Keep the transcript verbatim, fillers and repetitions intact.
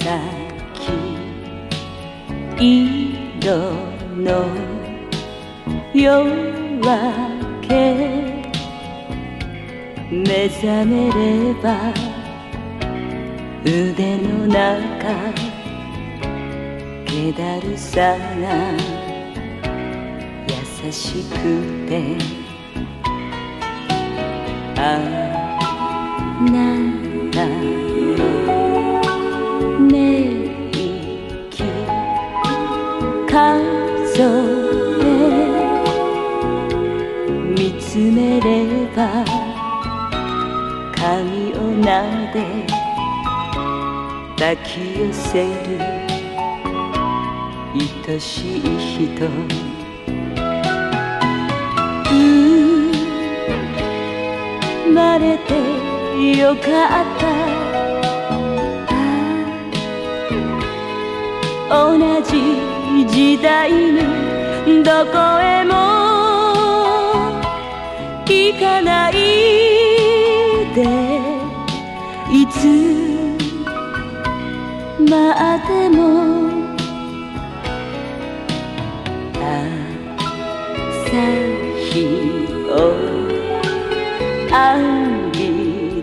色の夜明け目覚めれば腕の中気だるさが優しくてあなたの寝息数え見つめれば髪を撫で抱き寄せる愛しい人生まれてよかった同じ時代にどこへも行かないでいつまでも